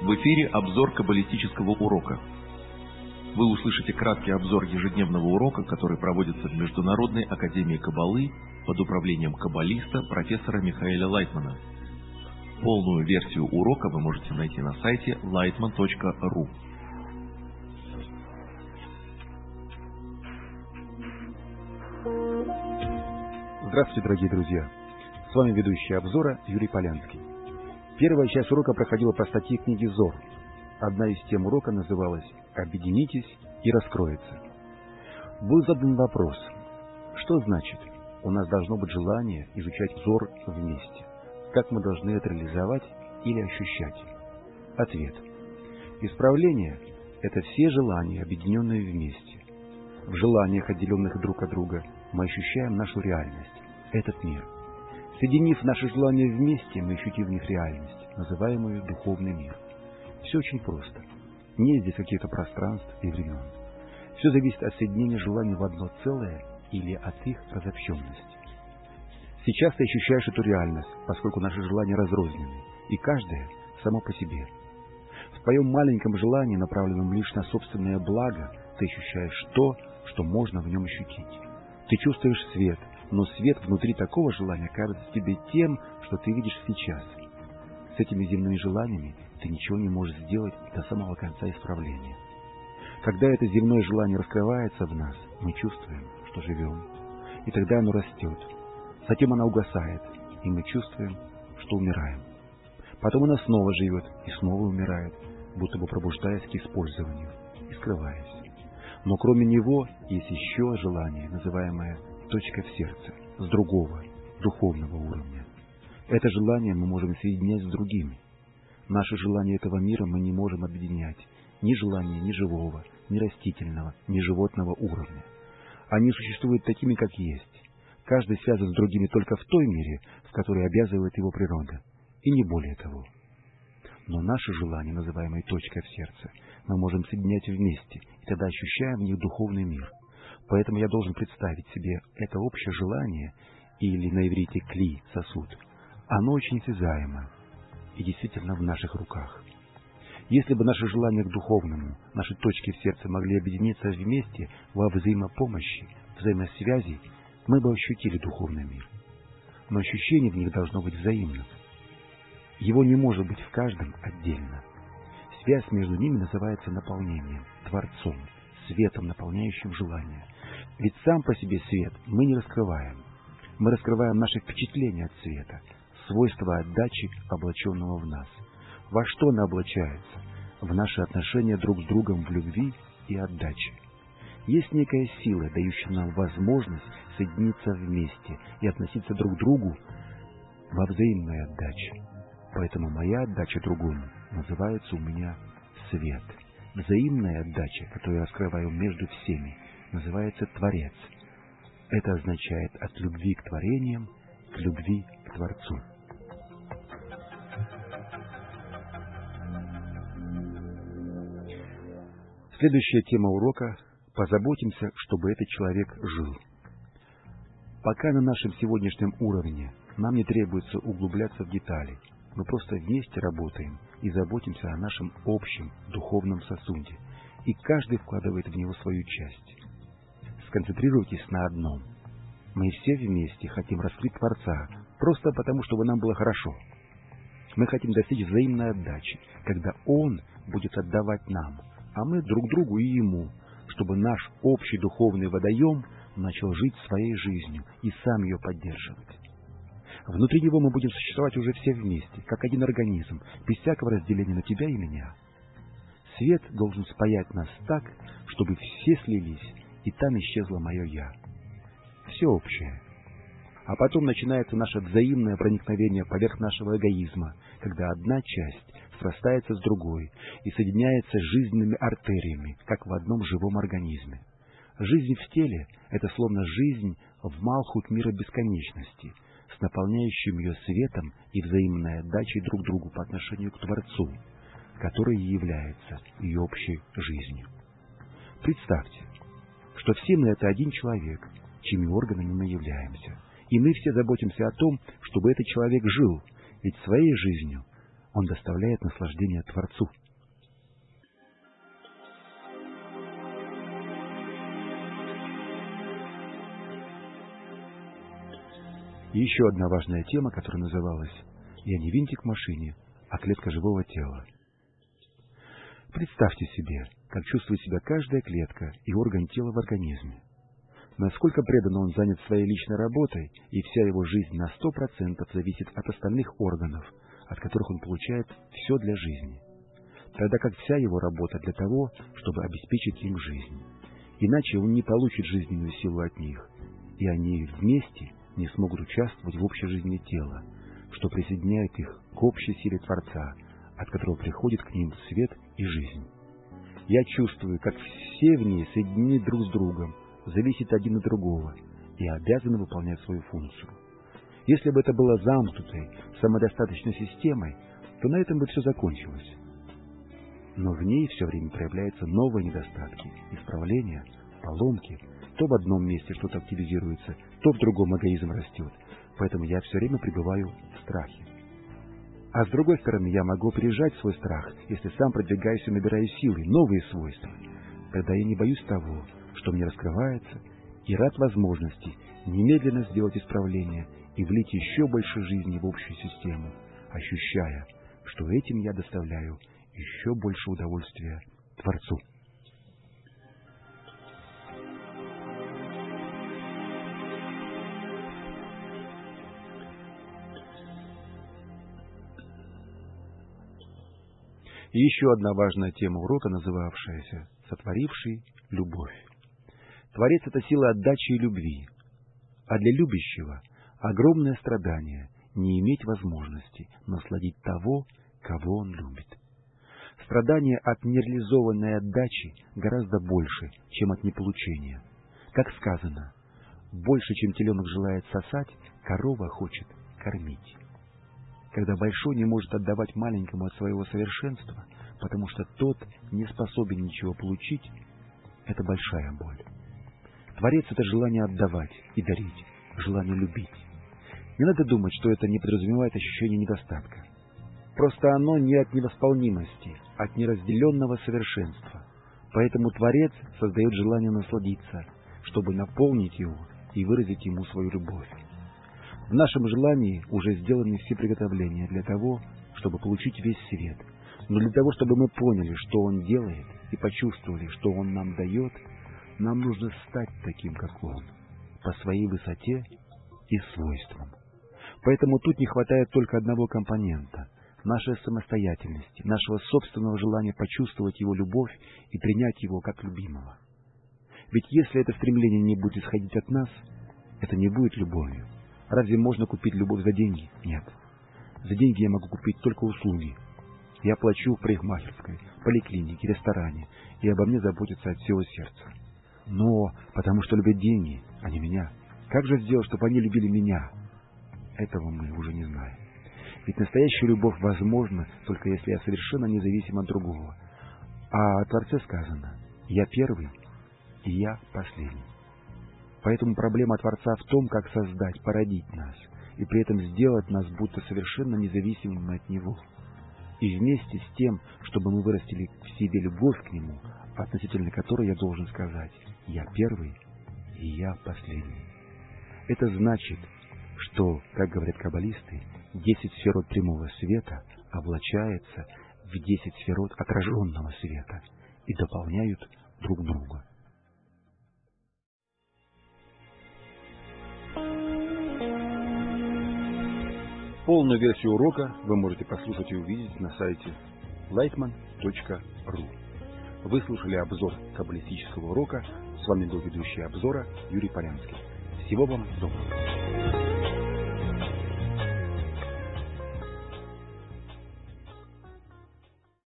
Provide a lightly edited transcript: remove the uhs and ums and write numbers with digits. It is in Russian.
В эфире обзор каббалистического урока. Вы услышите краткий обзор ежедневного урока, который проводится в Международной академии каббалы под управлением каббалиста профессора Михаэля Лайтмана. Полную версию урока вы можете найти на сайте lightman.ru. Здравствуйте, дорогие друзья! С вами ведущий обзора Юрий Полянский. Первая часть урока проходила по статье книги Зор. Одна из тем урока называлась «Объединитесь и раскроется». Был задан вопрос, что значит «у нас должно быть желание изучать Зор вместе»? Как мы должны это реализовать или ощущать? Ответ. Исправление – это все желания, объединенные вместе. В желаниях, отделенных друг от друга, мы ощущаем нашу реальность, этот мир. Соединив наши желания вместе, мы ощутим в них реальность, называемую духовный мир. Все очень просто. Нет здесь каких-то пространств и времен. Все зависит от соединения желаний в одно целое или от их разобщенности. Сейчас ты ощущаешь эту реальность, поскольку наши желания разрознены, и каждое само по себе. В твоем маленьком желании, направленном лишь на собственное благо, ты ощущаешь то, что можно в нем ощутить. Ты чувствуешь свет, но свет внутри такого желания кажется тебе тем, что ты видишь сейчас. С этими земными желаниями ты ничего не можешь сделать до самого конца исправления. Когда это земное желание раскрывается в нас, мы чувствуем, что живем, и тогда оно растет. Затем оно угасает, и мы чувствуем, что умираем. Потом оно снова живет и снова умирает, будто бы пробуждаясь к использованию и скрываясь. Но кроме него есть еще желание, называемое точка в сердце, с другого, духовного уровня. Это желание мы можем соединять с другими. Наши желания этого мира мы не можем объединять. Ни желания ни живого, ни растительного, ни животного уровня. Они существуют такими, как есть. Каждый связан с другими только в той мере, в которой обязывает его природа, и не более того. Но наши желания, называемые точкой в сердце, мы можем соединять вместе, и тогда ощущаем в них духовный мир. Поэтому я должен представить себе это общее желание, или на иврите кли, сосуд. Оно очень осязаемо и действительно в наших руках. Если бы наши желания к духовному, наши точки в сердце могли объединиться вместе во взаимопомощи, взаимосвязи, мы бы ощутили духовный мир. Но ощущение в них должно быть взаимным. Его не может быть в каждом отдельно. Связь между ними называется наполнением, Творцом, светом, наполняющим желание. Ведь сам по себе свет мы не раскрываем. Мы раскрываем наши впечатления от света, свойства отдачи, облаченного в нас. Во что оно облачается? В наши отношения друг с другом в любви и отдаче. Есть некая сила, дающая нам возможность соединиться вместе и относиться друг к другу во взаимной отдаче. Поэтому моя отдача другому называется у меня свет. Взаимная отдача, которую я раскрываю между всеми, называется Творец. Это означает от любви к творениям к любви к Творцу. Следующая тема урока – позаботимся, чтобы этот человек жил. Пока на нашем сегодняшнем уровне нам не требуется углубляться в детали, мы просто вместе работаем и заботимся о нашем общем духовном сосуде, и каждый вкладывает в него свою часть. Сконцентрируйтесь на одном. Мы все вместе хотим раскрыть Творца, просто потому, чтобы нам было хорошо. Мы хотим достичь взаимной отдачи, когда Он будет отдавать нам, а мы друг другу и Ему, чтобы наш общий духовный водоем начал жить своей жизнью и сам ее поддерживать. Внутри него мы будем существовать уже все вместе, как один организм, без всякого разделения на тебя и меня. Свет должен спаять нас так, чтобы все слились, и там исчезло мое «я». Все общее. А потом начинается наше взаимное проникновение поверх нашего эгоизма, когда одна часть срастается с другой и соединяется с жизненными артериями, как в одном живом организме. Жизнь в теле – это словно жизнь в малхут мира бесконечности, с наполняющим ее светом и взаимной отдачей друг другу по отношению к Творцу, который и является ее общей жизнью. Представьте, что все мы – это один человек, чьими органами мы являемся, и мы все заботимся о том, чтобы этот человек жил, ведь своей жизнью он доставляет наслаждение Творцу. И еще одна важная тема, которая называлась «Я не винтик в машине, а клетка живого тела». Представьте себе, как чувствует себя каждая клетка и орган тела в организме. Насколько преданно он занят своей личной работой, и вся его жизнь на 100% зависит от остальных органов, от которых он получает все для жизни. Тогда как вся его работа для того, чтобы обеспечить им жизнь. Иначе он не получит жизненную силу от них, и они вместе не смогут участвовать в общей жизни тела, что присоединяет их к общей силе Творца, от которого приходит к ним свет и жизнь. Я чувствую, как все в ней соединены друг с другом, зависят один от другого и обязаны выполнять свою функцию. Если бы это было замкнутой, самодостаточной системой, то на этом бы все закончилось. Но в ней все время проявляются новые недостатки, исправления, поломки. То в одном месте что-то активизируется, то в другом эгоизм растет. Поэтому я все время пребываю в страхе. А с другой стороны, я могу опережать свой страх, если сам продвигаюсь и набираю силы, новые свойства. Тогда я не боюсь того, что мне раскрывается, и рад возможности немедленно сделать исправление и влить еще больше жизни в общую систему, ощущая, что этим я доставляю еще больше удовольствия Творцу. И еще одна важная тема урока, называвшаяся «Сотворивший любовь». Творец — это сила отдачи и любви, а для любящего огромное страдание не иметь возможности насладить того, кого он любит. Страдание от нереализованной отдачи гораздо больше, чем от неполучения. Как сказано, больше, чем теленок желает сосать, корова хочет кормить. Когда большой не может отдавать маленькому от своего совершенства, потому что тот не способен ничего получить, это большая боль. Творец — это желание отдавать и дарить, желание любить. Не надо думать, что это не подразумевает ощущение недостатка. Просто оно не от невосполнимости, а от неразделенного совершенства. Поэтому Творец создает желание насладиться, чтобы наполнить его и выразить ему свою любовь. В нашем желании уже сделаны все приготовления для того, чтобы получить весь свет. Но для того, чтобы мы поняли, что он делает, и почувствовали, что он нам дает, нам нужно стать таким, как он, по своей высоте и свойствам. Поэтому тут не хватает только одного компонента — нашей самостоятельности, нашего собственного желания почувствовать его любовь и принять его как любимого. Ведь если это стремление не будет исходить от нас, это не будет любовью. Разве можно купить любовь за деньги? Нет. За деньги я могу купить только услуги. Я плачу в парикмахерской, поликлинике, ресторане, и обо мне заботятся от всего сердца. Но потому что любят деньги, а не меня. Как же сделать, чтобы они любили меня? Этого мы уже не знаем. Ведь настоящая любовь возможна, только если я совершенно независим от другого. А о Творце сказано: «Я первый, и я последний». Поэтому проблема Творца в том, как создать, породить нас, и при этом сделать нас будто совершенно независимыми от Него. И вместе с тем, чтобы мы вырастили в себе любовь к Нему, относительно которой я должен сказать: «Я первый, и я последний». Это значит, что, как говорят каббалисты, 10 сферот прямого света облачаются в 10 сферот отраженного света и дополняют друг друга. Полную версию урока вы можете послушать и увидеть на сайте lightman.ru. Вы слушали обзор каббалистического урока. С вами был ведущий обзора Юрий Полянский. Всего вам доброго.